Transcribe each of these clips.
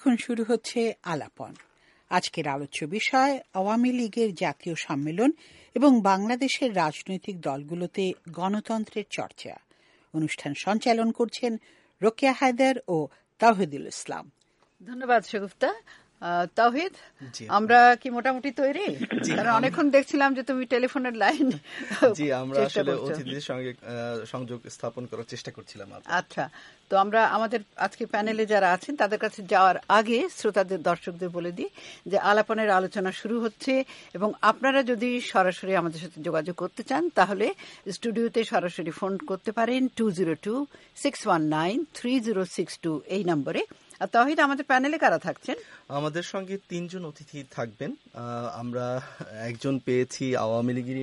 এখন শুরু হচ্ছে আলাপন। আজকের আলোচ্য বিষয় আওয়ামী লীগের জাতীয় সম্মেলন এবং বাংলাদেশের রাজনৈতিক দলগুলোতে গণতন্ত্রের চর্চা। অনুষ্ঠান সঞ্চালন করছেন রোকেয়া হায়দার ও তাওহিদুল ইসলাম। ধন্যবাদ শগুফতা। তাওহিদ, আমরা কি মোটামুটি তৈরি? কারণ অনেকক্ষণ দেখছিলাম যে তুমি টেলিফোনের লাইন। জি, আমরা আসলে অতিথিদের সঙ্গে সংযোগ স্থাপন করার চেষ্টা করছিলাম। আচ্ছা, তো আমরা আমাদের আজকে প্যানেলে যারা আছেন তাদের কাছে যাওয়ার আগে শ্রোতাদের, দর্শকদের বলে দিই যে আলাপনের আলোচনা শুরু হচ্ছে এবং আপনারা যদি সরাসরি আমাদের সাথে যোগাযোগ করতে চান তাহলে স্টুডিওতে সরাসরি ফোন করতে পারেন 202-619-3062 এই নম্বরে। তাহিদ, আমাদের প্যানেলে কারা থাকছেন? আমাদের সঙ্গে 3 জন অতিথি থাকবেন। আমরা একজন পেয়েছি আওয়ামী লীগের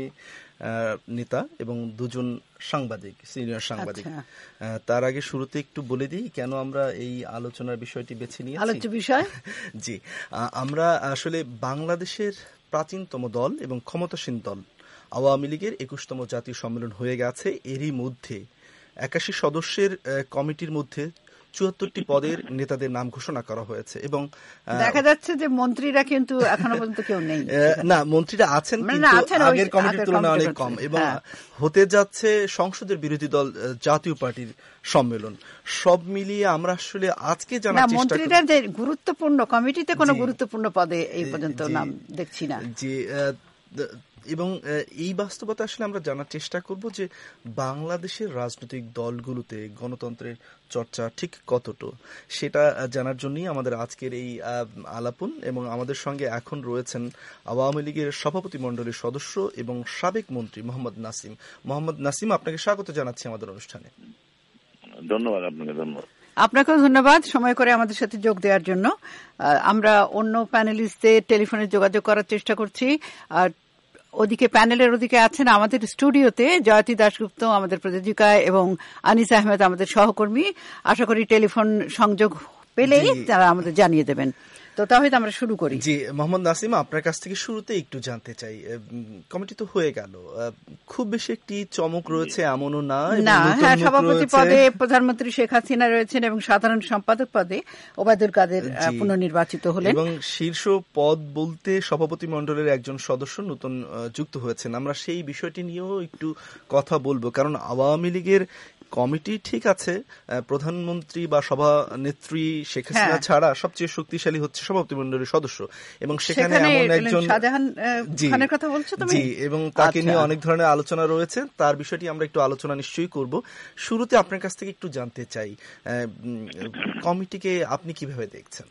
নেতা এবং 2 জন সাংবাদিক, সিনিয়র সাংবাদিক। তার আগে শুরুতে একটু বলে দিই কেন আমরা এই আলোচনার বিষয়টি বেছে নিয়েছি। আলোচ্য বিষয়, জি, আমরা আসলে বাংলাদেশের প্রাচীনতম দল এবং ক্ষমতাসীন দল আওয়ামী লীগের 21তম জাতীয় সম্মেলন হয়ে গেছে। এরই মধ্যে 81 সদস্যের কমিটির মধ্যে 74টি পদের নেতাদের নাম ঘোষণা করা হয়েছে এবং দেখা যাচ্ছে যে মন্ত্রীরা কিন্তু এখনো পর্যন্ত কেউ নেই। না, মন্ত্রীরা আছেন কিন্তু আগের কমিটির তুলনায় অনেক কম এবং হতে যাচ্ছে সংসদের বিরোধী দল জাতীয় পার্টির সম্মেলন। সব মিলিয়ে আমরা আসলে আজকে জানার চেষ্টা করি মন্ত্রীরা যে গুরুত্বপূর্ণ কমিটিতে কোনো গুরুত্বপূর্ণ পদে এই পর্যন্ত নাম দেখছি না। জি, এবং এই বাস্তবতা আসলে আমরা জানার চেষ্টা করব যে বাংলাদেশের রাজনৈতিক দলগুলোতে গণতন্ত্রের চর্চা ঠিক কতটা, সেটা জানার জন্যই আমাদের আজকের এই আলাপন। এবং আমাদের সঙ্গে এখন রয়েছেন আওয়ামী লীগের সভাপতি মণ্ডলীর সদস্য এবং সাবেক মন্ত্রী মোহাম্মদ নাসিম। মোহাম্মদ নাসিম, আপনাকে স্বাগত জানাচ্ছি আমাদের অনুষ্ঠানে। ধন্যবাদ। আপনাকে ধন্যবাদ। আপনাকেও ধন্যবাদ সময় করে আমাদের সাথে যোগ দেওয়ার জন্য। আমরা অন্য প্যানেলিস্টদের টেলিফোনে যোগাযোগ করার চেষ্টা করছি। আর ওদিকে প্যানেলের ওদিকে আছেন আমাদের স্টুডিওতে জয়তী দাশগুপ্ত আমাদের প্রযোজিকা এবং আনিস আহমেদ আমাদের সহকর্মী। আশা করি টেলিফোন সংযোগ পেলেই তারা আমাদের জানিয়ে দেবেন। তো তাহলে আমরা শুরু করি। জি, মোহাম্মদ নাসিম, আপনার কাছ থেকে শুরুতে একটু জানতে চাই, কমিটি তো হয়ে গেল, খুব বেশি একটি চমক রয়েছে এমনও না। হ্যাঁ, সভাপতি পদে প্রধানমন্ত্রী শেখ হাসিনা রয়েছেন এবং সাধারণ সম্পাদক পদে ওবায়দুল কাদের পুনর্নির্বাচিত হলেন এবং শীর্ষ পদ বলতে সভাপতি মণ্ডলের একজন সদস্য নতুন যুক্ত হয়েছেন। আমরা সেই বিষয়টি নিয়েও একটু কথা বলবো, কারণ আওয়ামী লীগের কমিটি ঠিক আছে, প্রধানমন্ত্রী বা সভানেত্রী শেখ হাসিনা ছাড়া সবচেয়ে শক্তিশালী হচ্ছে সভাপতি মণ্ডলীর সদস্য এবং সেখানে এমন একজন জি, এবং তাকে নিয়ে অনেক ধরনের আলোচনা রয়েছে। তার বিষয়টি আমরা একটু আলোচনা নিশ্চয়ই করব। শুরুতে আপনার কাছ থেকে একটু জানতে চাই, কমিটিকে আপনি কিভাবে দেখছেন?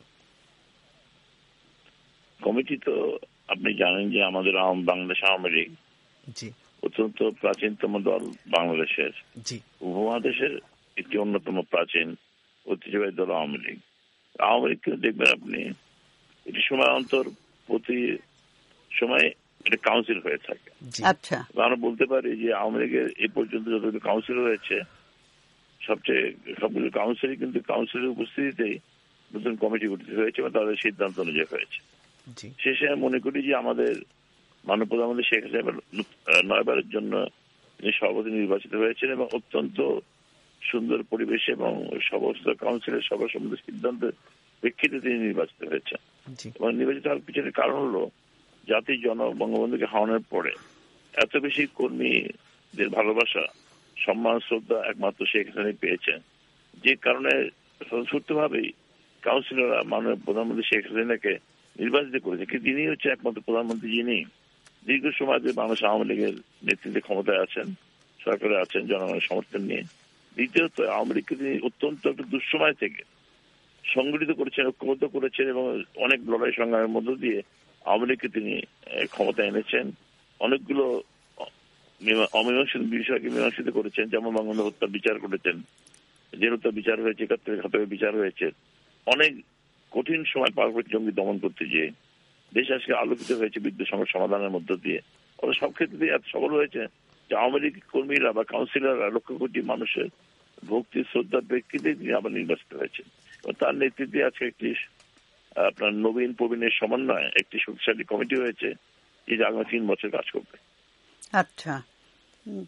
কমিটি তো আপনি জানেন যে আমাদের বাংলাদেশ আওয়ামী লীগ জি অত্যন্ত প্রাচীনতম দল বাংলাদেশের, উপমহাদেশের একটি অন্যতম প্রাচীন ঐতিহ্যবাহী দল আওয়ামী লীগ। আওয়ামী লীগ কিন্তু দেখবেন আপনি এটি সময় অন্তর প্রতি সময় এটা কাউন্সিল হয়ে থাকে। আচ্ছা, আমরা বলতে পারি যে আওয়ামী লীগের এই পর্যন্ত যতগুলো কাউন্সিল হয়েছে সবগুলো কাউন্সিলই কিন্তু কাউন্সিলের উপস্থিতিতেই নতুন কমিটি গঠিত হয়েছে এবং তাদের সিদ্ধান্ত অনুযায়ী হয়েছে। শেষে মনে করি যে আমাদের মাননীয় প্রধানমন্ত্রী শেখ হাসিনা 9বারের জন্য তিনি সভাপতি নির্বাচিত হয়েছেন এবং অত্যন্ত সুন্দর পরিবেশ এবং সমস্ত কাউন্সিলের সর্বসম্মত সিদ্ধান্তের প্রেক্ষিতে তিনি নির্বাচিত হয়েছেন। এবং নির্বাচিত হওয়ার পিছনের কারণ হলো জাতির বঙ্গবন্ধুকে হারানোর পরে এত বেশি কর্মীদের ভালোবাসা, সম্মান, শ্রদ্ধা একমাত্র শেখ হাসিনা পেয়েছেন, যে কারণে স্বতঃস্ফূর্তভাবেই কাউন্সিলররা মাননীয় প্রধানমন্ত্রী শেখ হাসিনাকে নির্বাচিত করেছে। কিন্তু তিনি হচ্ছে একমাত্র প্রধানমন্ত্রী যিনি দীর্ঘ সময় ধরে বাংলাদেশ আওয়ামী লীগের নেতৃত্বে ক্ষমতায় আছেন, সরকারে আছেন জনগণের সমর্থন নিয়ে। দ্বিতীয়ত আওয়ামী লীগকে তিনি অত্যন্ত একটা দুঃসময় থেকে সংগঠিত করেছেন, ঐক্যবদ্ধ করেছেন এবং অনেক লড়াই সংগ্রামের মধ্য দিয়ে আওয়ামী লীগকে তিনি ক্ষমতা এনেছেন। অনেকগুলো অমীমাংসিত বিষয়কে মীমাংসিত করেছেন, যেমন বঙ্গবন্ধু হত্যার বিচার করেছেন, জেল হত্যার বিচার হয়েছে, 71 ঘাতকের বিচার হয়েছে। অনেক কঠিন সময় পার করে জঙ্গি দমন করতে গিয়ে দেশ আজকে আলোকিত হয়েছে বিদ্যুৎ সমস্যা সমাধানের মধ্য দিয়ে। ওরা সব ক্ষেত্রে এত সফল হয়েছে যে আওয়ামী লীগ কর্মীরা বা কাউন্সিলররা লক্ষ কোটি মানুষের ভক্তি শ্রদ্ধার প্রেক্ষিতে তিনি আবার নির্বাচিত হয়েছেন এবং তার নেতৃত্বে আজকে একটি আপনার নবীন প্রবীণের সমন্বয়ে একটি শক্তিশালী কমিটি হয়েছে, যে আগামী 3 বছর কাজ করবে। আচ্ছা,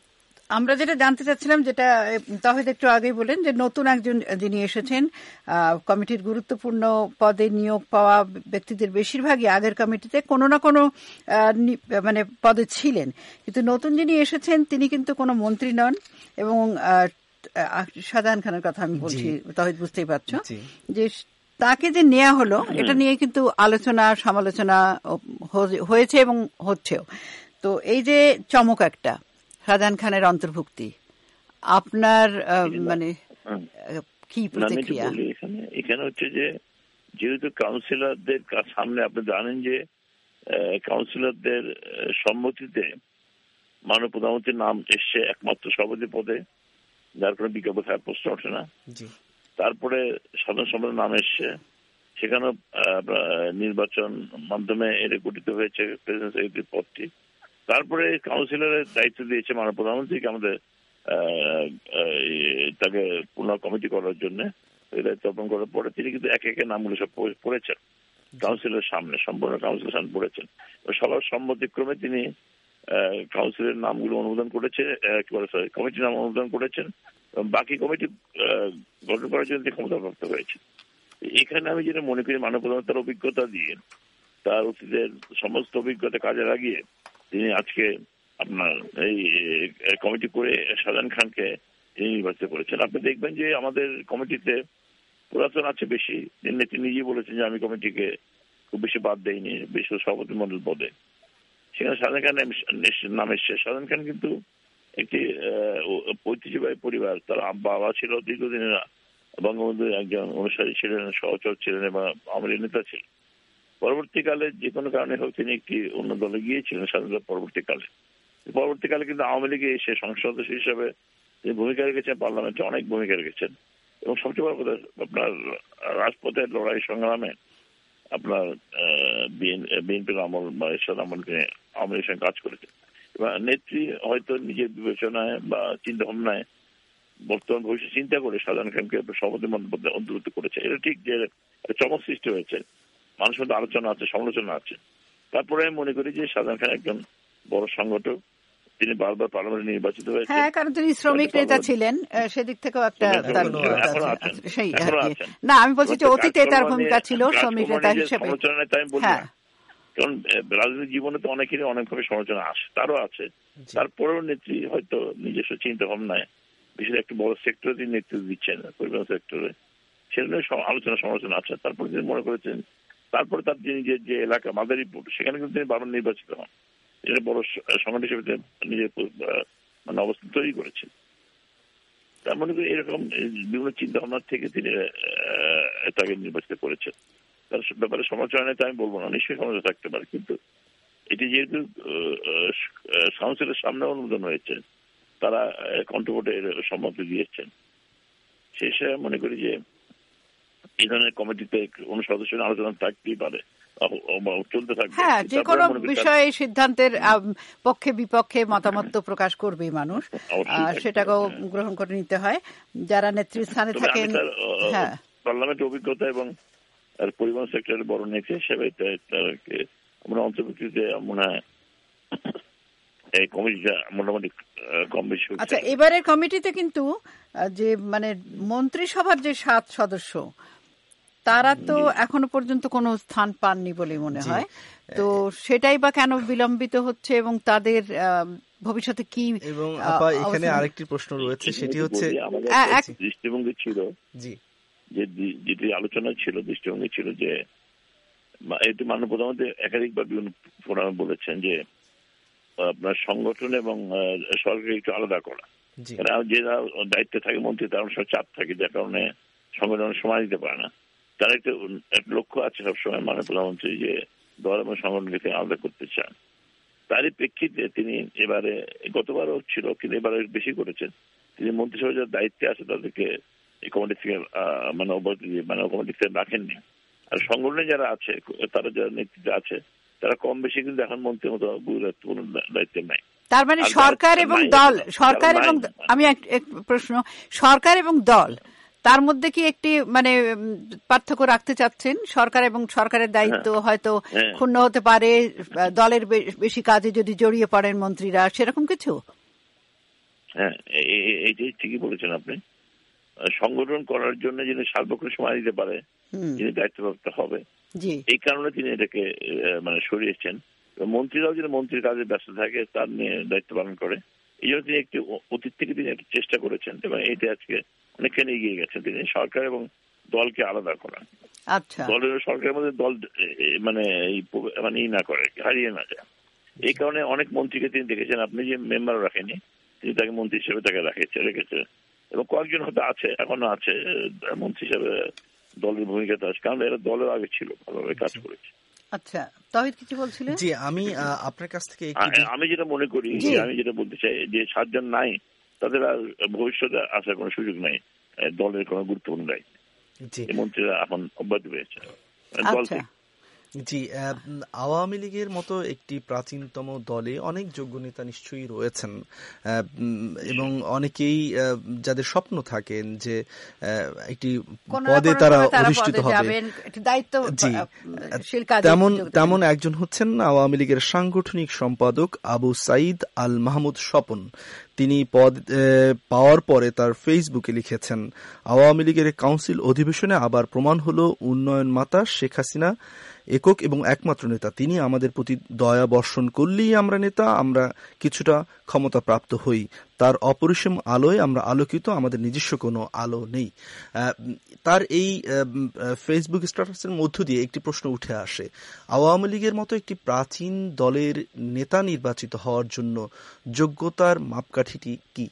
আমরা যেটা জানতে চাচ্ছিলাম, যেটা তাহিদ একটু আগেই বলেন, যে নতুন একজন যিনি এসেছেন কমিটির গুরুত্বপূর্ণ পদে নিয়োগ পাওয়া ব্যক্তিদের বেশিরভাগই আগের কমিটিতে কোনো না কোনো মানে পদে ছিলেন, কিন্তু নতুন যিনি এসেছেন তিনি কিন্তু কোনো মন্ত্রী নন। এবং শাহজাহান খানের কথা আমি বলছি, তাহিদ বুঝতেই পারছো, যে তাকে যে নেওয়া হলো এটা নিয়ে কিন্তু আলোচনা সমালোচনা হয়েছে এবং হচ্ছেও। তো এই যে চমক একটা শাহজাহান খানের অন্তর্ভুক্তি, আপনার মানে কি প্রতিক্রিয়া? এখানে হচ্ছে যে যেহেতু কাউন্সিলরদের সামনে আপনি জানেন যে কাউন্সিলরদের সম্মতিতে মাননীয় প্রধানমন্ত্রীর নাম এসছে একমাত্র সভাপতি পদে, যার কোনো বিকল্প থাকার প্রশ্ন ওঠে না। তারপরে সাধারণ সম্পাদকের নাম এসছে, সেখানেও নির্বাচন মাধ্যমে এর গঠিত হয়েছে প্রেসিডেন্ট সেক্রেটারি পদটি। তারপরে কাউন্সিলরের দায়িত্ব দিয়েছে মাননীয় প্রধানমন্ত্রীকে আমাদের তাকে পুনঃ কমিটি করার জন্য। এই দায়িত্ব অর্পণ করার পরে তিনি কিন্তু একে একে নামগুলো সব পড়েছেন কাউন্সিলের সামনে, সম্পূর্ণ কাউন্সিলের সামনে পড়েছেন। সবার সম্মতিক্রমে তিনি কাউন্সিলের নামগুলো অনুমোদন করেছে, কমিটির নাম অনুমোদন করেছেন, বাকি কমিটি গঠন করার জন্য তিনি ক্ষমতাপ্রাপ্ত হয়েছে। এখানে আমি যেটা মনে করি মাননীয় প্রধানমন্ত্রী তার অভিজ্ঞতা দিয়ে, তার অতীতের সমস্ত অভিজ্ঞতা কাজে লাগিয়ে তিনি আজকে আপনার এই কমিটি করে শাহজাহান খানকে তিনি নির্বাচিত করেছেন। আপনি দেখবেন যে আমাদের কমিটিতে পুরাতন আছে বেশি, তিনি নিজেই বলেছেন যে আমি কমিটিকে খুব বেশি বাদ দেয়নি, বিশেষ সভাপতি মন্ডল পদে। সেখানে শাহজাহান খান নাম এসছে। শাহজাহান খান কিন্তু একটি ঐতিহ্যবাহী পরিবার, তার বাবা ছিল দীর্ঘদিনের বঙ্গবন্ধুর একজন অনুসারী ছিলেন, সহচর ছিলেন এবং আওয়ামী লীগ নেতা ছিলেন। পরবর্তীকালে যে কোনো কারণে হোক তিনি একটি অন্য দলে গিয়েছিলেন স্বাধীনতা পরবর্তীকালে কিন্তু আওয়ামী লীগে এসে সংসদ সদস্য হিসাবে তিনি ভূমিকা রেখেছেন, পার্লামেন্টে অনেক ভূমিকা রেখেছেন এবং সবচেয়ে বড় কথা আপনার রাজপথের লড়াই সংগ্রামে আপনার বিএনপির আমল বা এরশাদ আমলকে আওয়ামী লীগের সঙ্গে কাজ করেছেন। এবার নেত্রী হয়তো নিজের বিবেচনায় বা চিন্তা ভাবনায় বর্তমান ভবিষ্যৎ চিন্তা করে শাহজাহান খানকে সভাপতি মন্ডলে অন্তর্ভুক্ত করেছে। এটা ঠিক যে চমক সৃষ্টি হয়েছে, মানুষের মধ্যে আলোচনা আছে, সমালোচনা আছে। তারপরে আমি মনে করি যে শাহজাহান খান একজন বড় সংগঠক, তিনি বারবার পার্লামেন্টে নির্বাচিত হয়েছে। হ্যাঁ, কারণ তিনি শ্রমিক নেতা ছিলেন, সেদিক থেকেও একটা না, আমি বলছি যে অতীতে তার ভূমিকা ছিল শ্রমিক নেতা হিসেবে। আমি বলি না, কারণ রাজনৈতিক জীবনে তো অনেকেরই অনেকভাবে সমালোচনা আসে, তারও আছে। তারপরেও নেত্রী হয়তো নিজস্ব চিন্তা ভাবনায় বিশেষ একটা বড় সেক্টরে তিনি নেতৃত্ব দিচ্ছেন, পরিবহন সেক্টরে, সেখানে আলোচনা সমালোচনা আছে। তারপরে তিনি মনে করেছেন, তারপরে তার যে এলাকা মাদারীপুর, সেখানে কিন্তু তিনি বারবার নির্বাচিত হন, এটা বড় সংগঠন হিসেবে নিজের মানে অবস্থান তৈরি করেছেন। তার মনে করি এরকম বিভিন্ন চিন্তা ভাবনার থেকে তিনি তাকে নির্বাচিত করেছেন। তার ব্যাপারে সমালোচনা নেই আমি বলবো না, নিশ্চয়ই সমালোচনা থাকতে পারে, কিন্তু এটি যেহেতু কাউন্সিলের সামনে অনুমোদন হয়েছে, তারা কণ্ঠভোটে সম্মতি দিয়েছেন, সেই হিসেবে মনে করি যে এই ধরনের কমিটিতে কোনো সদস্য আলোচনা থাকতেই পারে, চলতে থাকবে। হ্যাঁ, যে কোনো বিষয়ে সিদ্ধান্তের পক্ষে বিপক্ষে মতামত প্রকাশ করবেই মানুষ, সেটাকেও গ্রহণ করে নিতে হয় যারা নেতৃস্থানে থাকেন। হ্যাঁ, পার্লামেন্টের অভিজ্ঞতা এবং পরিবহন সেক্টরের বড় নেতা হিসেবে আমরা অন্তর্ভুক্তিতে মনে হয় এই কমিটিটা মোটামুটি কম বেশি। আচ্ছা, এবারের কমিটিতে কিন্তু যে মানে মন্ত্রিসভার যে 7 সদস্য, তারা তো এখনো পর্যন্ত কোনো স্থান পাননি বলে মনে হয়। তো সেটাই বা কেন বিলম্বিত হচ্ছে এবং তাদের ভবিষ্যতে কি? এবং এখানে আরেকটি প্রশ্ন রয়েছে, সেটি হচ্ছে দৃষ্টিভঙ্গি ছিল, যেটি আলোচনা ছিল, দৃষ্টিভঙ্গি ছিল যে এটি মাননীয় প্রধানমন্ত্রী একাধিকবার বিভিন্ন ফোরামে বলেছেন যে আপনার সংগঠন এবং সরকারকে একটু আলাদা করা। যে দায়িত্বে থাকে মন্ত্রী, তার অনেক চাপ থাকে, যার কারণে সংগঠনের সময় দিতে পারে না। তার একটা লক্ষ্য আছে সবসময় মাননীয় প্রধানমন্ত্রী যে দল এবং সংগঠনকে আলাদা করতে চান। তারই প্রেক্ষিতে তিনি এবারে, গতবারও ছিল কিন্তু এবারে বেশি করেছেন, তিনি মন্ত্রিসভার যারা দায়িত্বে আছে তাদেরকে এই কমিটি থেকে মানে কমিটি থেকে রাখেননি। আর সংগঠনে যারা আছে, তারা যারা নেতৃত্বে আছে, তারা কম বেশি কিন্তু এখন মন্ত্রীর মতো গুরুত্বপূর্ণ দায়িত্বে নাই। তার মানে সরকার এবং দল, সরকার এবং আমি এক প্রশ্ন, সরকার এবং দল তার মধ্যে কি একটি মানে পার্থক্য রাখতে চাচ্ছেন? সরকার এবং সরকারের দায়িত্ব হয়তো ক্ষুণ্ণ হতে পারে, দলের বেশি কাজে যদি জড়িয়ে পড়েন মন্ত্রীরা, সেরকম কিছু? হ্যাঁ, এইটাই ঠিকই বলেছেন আপনি। সংগঠন করার জন্য যিনি সার্বক্ষণ সময় দিতে পারে, যিনি দায়িত্বপ্রাপ্ত হবে, এই কারণে তিনি এটাকে মানে সরিয়েছেন। মন্ত্রীরাও যেন মন্ত্রীর কাজে ব্যস্ত থাকে, তার নিয়ে দায়িত্ব পালন করে, এই জন্য তিনি একটি অতীত থেকে তিনি একটা চেষ্টা করেছেন এবং এটা আজকে অনেকখানি এগিয়ে গেছেন। তিনি সরকার এবং দলকে আলাদা করেন। আচ্ছা, দলের সরকারের মধ্যে দল মানে না করে, হারিয়ে না যায়। এই কারণে অনেক মন্ত্রীকে তিনি দেখেছেন, আপনি যে মেম্বার রাখেনি, তিনি তাকে মন্ত্রী হিসেবে তাকে রেখেছে এবং কয়েকজন হয়তো আছে, এখনো আছে মন্ত্রী হিসেবে দলের ভূমিকাতে আছে, কারণ এরা দলের আগে ছিল, ভালোভাবে কাজ করেছে। আচ্ছা, তাহিদ কিছু বলছিলেন? জি, আমি আপনার কাছ থেকে আমি যেটা মনে করি, আমি যেটা বলতে চাই যে 7 জন নাই, তাদের আর ভবিষ্যতে আসার কোনো সুযোগ নাই দলের কোনো গুরুত্বপূর্ণ দায়িত্ব। মন্ত্রীরা এখন অব্যাহত পেয়েছে দল থেকে। জি, আওয়ামী লীগের মতো একটি প্রাচীনতম দলে অনেক যোগ্য নেতা নিশ্চয়ই রয়েছেন এবং অনেকেই যাদের স্বপ্ন থাকেন যে একটি পদে তারা অধিষ্ঠিত হবেন, তেমন একজন হচ্ছেন আওয়ামী লীগের সাংগঠনিক সম্পাদক আবু সাইদ আল মাহমুদ স্বপন। তিনি পদ পাওয়ার পরে তার ফেসবুকে লিখেছেন, আওয়ামী লীগের কাউন্সিল অধিবেশনে আবার প্রমাণ হলো উন্নয়ন মাতা শেখ হাসিনা একক এবং একমাত্র নেতা। তিনি আমাদের প্রতি দয়া বর্ষণ করলেই আমরা নেতা, আমরা কিছুটা ক্ষমতা প্রাপ্ত হই। তার অপরিসীম আলোয় আমরা আলোকিত, আমাদের নিজস্ব কোনো আলো নেই। তার এই ফেসবুক স্ট্যাটাসের মধ্য দিয়ে একটি প্রশ্ন উঠে আসে, আওয়ামী লীগের মতো একটি প্রাচীন দলের নেতা নির্বাচিত হওয়ার জন্য যোগ্যতার মাপকাঠিটি কি?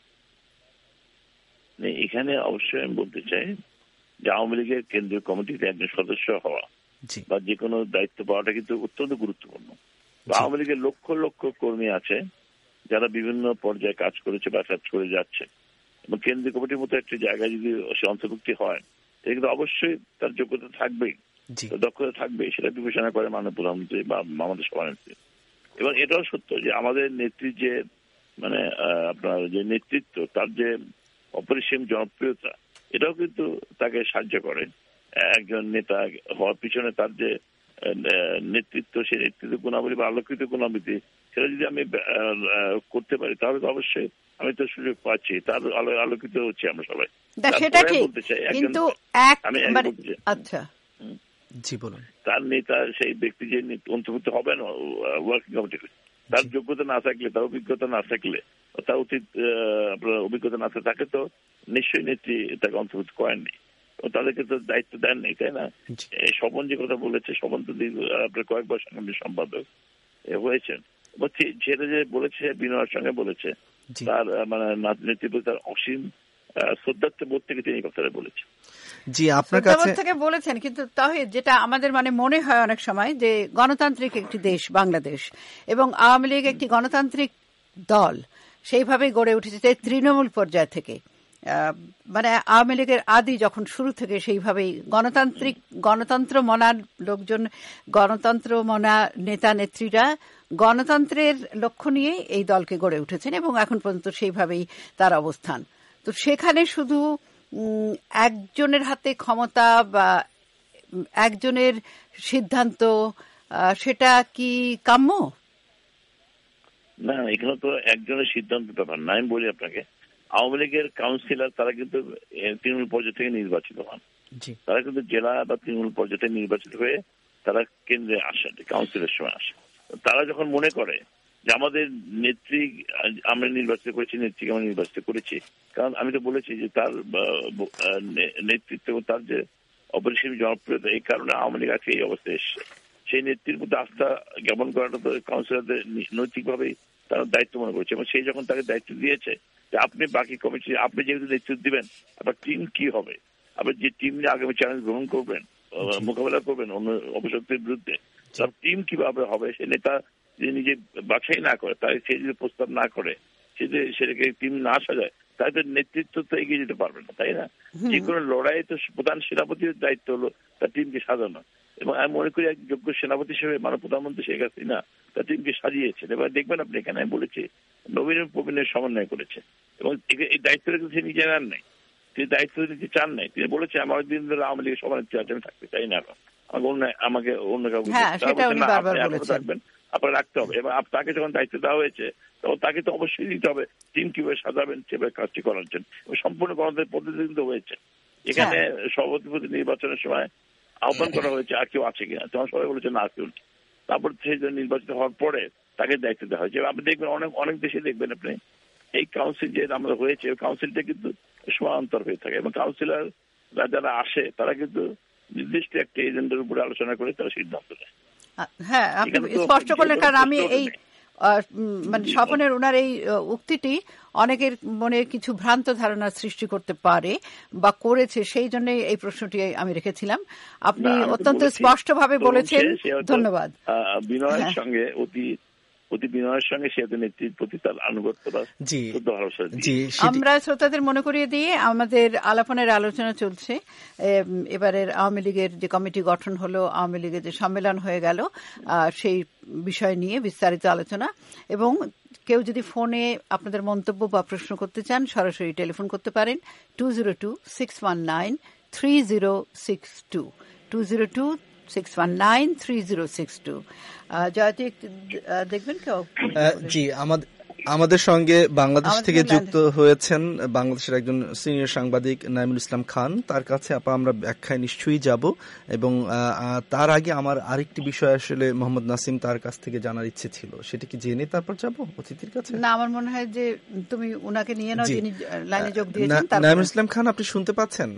এখানে অবশ্যই আমি বলতে চাই যে আওয়ামী লীগের কেন্দ্রীয় কমিটিতে একজন সদস্য হওয়া বা যে কোনো দায়িত্ব পাওয়াটা কিন্তু অত্যন্ত গুরুত্বপূর্ণ। আওয়ামী লীগের লক্ষ লক্ষ কর্মী আছে যারা বিভিন্ন পর্যায়ে কাজ করেছে বা কাজ করে যাচ্ছে, এবং কেন্দ্রীয় কমিটির মতো একটি জায়গায় যদি সে অন্তর্ভুক্তি হয়, তাহলে কিন্তু অবশ্যই তার যোগ্যতা থাকবেই, দক্ষতা থাকবেই, সেটা বিবেচনা করে মাননীয় প্রধানমন্ত্রী বা আমাদের সভানেত্রী। এবং এটাও সত্য যে আমাদের নেত্রীর যে মানে আপনার যে নেতৃত্ব, তার যে অপরিসীম জনপ্রিয়তা, এটাও কিন্তু তাকে সাহায্য করে একজন নেতা হওয়ার পিছনে। তার যে নেতৃত্ব, সেই নেতৃত্ব গুণাবলী বা আলোকিত গুণাবলী, সেটা যদি আমি করতে পারি তাহলে তো অবশ্যই আমি তো সুযোগ পাচ্ছি, তার আলোকিত হচ্ছে আমরা সবাই। সেটা ঠিক, কিন্তু তার নেতা সেই ব্যক্তি যে অন্তর্ভুক্ত হবে না ওয়ার্কিং কমিটিতে, তার যোগ্যতা না থাকলে, তার অভিজ্ঞতা না থাকলে, তার অতীত আপনার অভিজ্ঞতা না থাকলে, তাকে তো নিশ্চয়ই নেত্রী তাকে অন্তর্ভুক্ত করেননি, তাদেরকে তো দায়িত্ব দেননি, তাই না? স্বপন যে কথা বলেছে, স্বপন তো আপনার কয়েকবার সাংগঠনিক সম্পাদক হয়েছেন, সেটা যে বলেছে বিনয়ের সঙ্গে বলেছে, তার মানে নেতৃত্ব তার অসীম শ্রদ্ধার্থ বোধ থেকে তিনি কথাটা বলেছেন। জি, আপনার কাছে থেকে বলেছেন। কিন্তু তাহলে যেটা আমাদের মানে মনে হয় অনেক সময় যে গণতান্ত্রিক একটি দেশ বাংলাদেশ, এবং আওয়ামী লীগ একটি গণতান্ত্রিক দল, সেইভাবেই গড়ে উঠেছে তৃণমূল পর্যায় থেকে। মানে আওয়ামী লীগের আদি যখন শুরু থেকে সেইভাবেই গণতন্ত্র মনার লোকজন, গণতন্ত্র মনা নেতা নেত্রীরা গণতন্ত্রের লক্ষ্য নিয়ে এই দলকে গড়ে উঠেছেন এবং এখন পর্যন্ত সেইভাবেই তার অবস্থান। তো সেখানে শুধু একজনের হাতে ক্ষমতা বা একজনের সিদ্ধান্ত, সেটা কি কাম্য? না, এখানে তো একজনের সিদ্ধান্ত ব্যাপার না। আমি বলি আপনাকে, আওয়ামী লীগের কাউন্সিলর তারা কিন্তু তৃণমূল পর্যায় থেকে নির্বাচিত হন, তারা কিন্তু জেলা বা তৃণমূল পর্যায়ে থেকে নির্বাচিত হয়ে তারা কেন্দ্রে আসেন, কাউন্সিলের সময় আসে। তারা যখন মনে করে যে আমাদের নেত্রী আমরা নির্বাচিত করেছি, নেত্রীকে আমরা নির্বাচিত করেছি, কারণ আমি তো বলেছি যে তার নেতৃত্ব, তার যে অপরিসীম জনপ্রিয়তা, এই কারণে আওয়ামী লীগ আজকে এই অবস্থায় এসছে। সেই নেত্রীর মধ্যে আস্থা জ্ঞাপন করাটা তো কাউন্সিলরদের নৈতিকভাবেই তারা দায়িত্ব মনে করছে, এবং সেই যখন তাকে দায়িত্ব দিয়েছে যে আপনি বাকি কমিটি, আপনি যেহেতু নেতৃত্ব দিবেন, আপনার টিম কি হবে, আপনি যে টিম নিয়ে আগামী চ্যালেঞ্জ গ্রহণ করবেন, মোকাবেলা করবেন অন্য অপশক্তির বিরুদ্ধে, তার টিম কিভাবে হবে, সে নেতা যে নিজে বাছাই না করে, তাই সে যদি প্রস্তাব না করে, সে যে সেটাকে টিম না সাজায়, তাই তো নেতৃত্ব তো এগিয়ে যেতে পারবে না, তাই না? যে কোনো লড়াই তো প্রধান সেনাপতির দায়িত্ব হলো তার টিমকে সাজানো, এবং আমি মনে করি এক যোগ্য সেনাপতি হিসেবে মাননীয় প্রধানমন্ত্রী শেখ হাসিনা তার টিমকে সাজিয়েছেন। এবার দেখবেন আপনি, এখানে আমি বলেছি নবীন প্রবীণের সমন্বয় করেছে, এবং এই দায়িত্বটা কিন্তু তিনি নিজে নেন নাই, তিনি দায়িত্ব নিতে চান নাই। তিনি বলেছে আমার দিন ধরে আওয়ামী লীগের সভানেত্রী আছে, আমি থাকতে চাই না, আমাকে অন্য কাউকে থাকবেন, আপনার রাখতে হবে। এবং তাকে যখন দায়িত্ব দেওয়া হয়েছে তখন তাকে তো অবশ্যই দিতে হবে টিম কিভাবে সাজাবেন সেভাবে কাজটি করার জন্য। সম্পূর্ণ গণতান্ত্রিক পদ্ধতি হয়েছে। এখানে সভাপতি নির্বাচনের সময় আহ্বান করা হয়েছে আর কেউ আছে কিনা, তখন সবাই বলেছে না কেউ। তারপর সেই জন্য নির্বাচিত হওয়ার পরে তাকে দায়িত্ব দেওয়া হয়েছে। আপনি দেখবেন অনেক দেশে দেখবেন আপনি এই কাউন্সিল যে আমাদের হয়েছে কাউন্সিলটা কিন্তু সমান্তর হয়ে থাকে এবং কাউন্সিলর যারা আসে তারা কিন্তু নির্দিষ্ট একটা এজেন্ডার উপরে আলোচনা করে তারা সিদ্ধান্ত নেয়। হ্যাঁ, আপনি স্পষ্ট করলেন, কারণ আমি এই মানে স্বপনের ওনার এই উক্তিটি অনেকের মনে কিছু ভ্রান্ত ধারণার সৃষ্টি করতে পারে বা করেছে, সেই জন্য এই প্রশ্নটি আমি রেখেছিলাম। আপনি অত্যন্ত স্পষ্টভাবে বলেছেন, ধন্যবাদ। বিনয়ের সঙ্গে অতি বিনয়ের সঙ্গে সে নেতৃত্বের প্রতি তার আনুগত্যতা। আমরা শ্রোতাদের মনে করিয়ে দিয়ে আমাদের আলাপনের আলোচনা চলছে এবারের আওয়ামী লীগের যে কমিটি গঠন হলো, আওয়ামী লীগের যে সম্মেলন হয়ে গেল, সেই বিষয় নিয়ে বিস্তারিত আলোচনা। এবং কেউ যদি ফোনে আপনাদের মন্তব্য বা প্রশ্ন করতে চান সরাসরি টেলিফোন করতে পারেন 202-619-3062 202-619-3062। জয়তী দেখবেন কেউ? জি, আমাদের সঙ্গে বাংলাদেশ থেকে যুক্ত হয়েছেন বাংলাদেশের একজন সিনিয়র সাংবাদিক নাইমুল ইসলাম খান। তার কাছে আমরা ব্যাখ্যায় নিশ্চয়ই যাব। এবং তার আগে আমার আরেকটি বিষয় আসলে মোহাম্মদ নাসিম তার কাছ থেকে জানার ইচ্ছে ছিল, সেটা কি জেনে তারপর যাব অতিথির কাছে? না, আমার মনে হয় যে তুমি উনাকে নিয়ে নাও, যিনি লাইনে যোগ দিয়েছেন। নাইমুল ইসলাম খান, আপনি শুনতে পাচ্ছেন?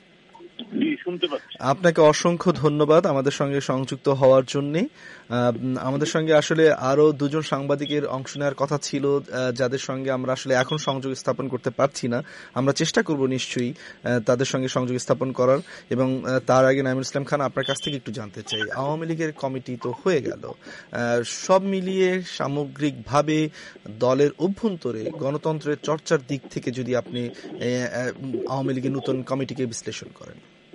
আপনাকে অসংখ্য ধন্যবাদ আমাদের সঙ্গে সংযুক্ত হওয়ার জন্য। আমাদের সঙ্গে আসলে আরো দুজন সাংবাদিকের অংশ নেওয়ার কথা ছিল, যাদের সঙ্গে আমরা আসলে এখন সংযোগ স্থাপন করতে পারছি না। আমরা চেষ্টা করব নিশ্চয়ই তাদের সঙ্গে সংযোগ স্থাপন করার। এবং তার আগে নাইমুল ইসলাম খান, আপনার কাছ থেকে একটু জানতে চাই, আওয়ামী লীগের কমিটি তো হয়ে গেল, সব মিলিয়ে সামগ্রিকভাবে দলের অভ্যন্তরে গণতন্ত্রের চর্চার দিক থেকে যদি আপনি আওয়ামী লীগের নতুন কমিটিকে বিশ্লেষণ করেন।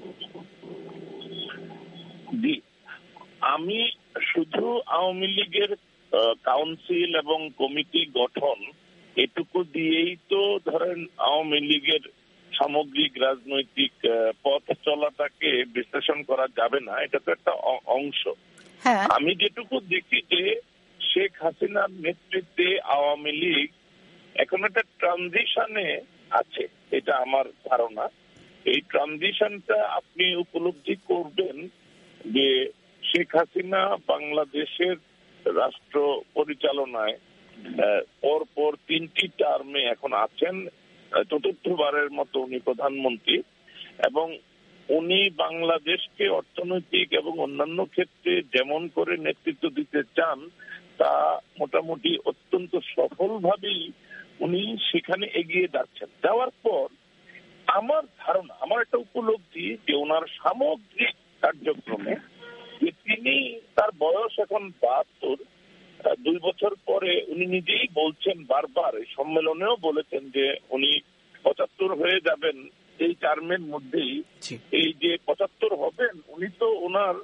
আমি শুধু আওয়ামী লীগের কাউন্সিল এবং কমিটি গঠন এটুকু দিয়েই তো ধরেন আওয়ামী লীগের সামগ্রিক রাজনৈতিক পথ চলাটাকে বিশ্লেষণ করা যাবে না, এটা তো একটা অংশ। আমি যেটুকু দেখি যে শেখ হাসিনার নেতৃত্বে আওয়ামী লীগ এখন একটা ট্রানজিশনে আছে, এটা আমার ধারণা। এই ট্রানজিশনটা আপনি উপলব্ধি করবেন যে শেখ হাসিনা বাংলাদেশের রাষ্ট্র পরিচালনায় পরপর 3টি টার্মে এখন আছেন, চতুর্থবারের মতো উনি প্রধানমন্ত্রী। এবং উনি বাংলাদেশকে অর্থনৈতিক এবং অন্যান্য ক্ষেত্রে যেমন করে নেতৃত্ব দিতে চান তা মোটামুটি অত্যন্ত সফলভাবেই উনি সেখানে এগিয়ে যাচ্ছেন। যাওয়ার পর আমার ধারণা, আমার একটা উপলব্ধি যে ওনার সামগ্রিক কার্যক্রমে যে তিনি, তার বয়স এখন 72, 2 বছর পরে উনি নিজেই বলছেন, বারবার এই সম্মেলনেও বলেছেন যে উনি 75 হয়ে যাবেন এই টার্মের মধ্যেই। এই যে 75 হবেন, উনি তো ওনার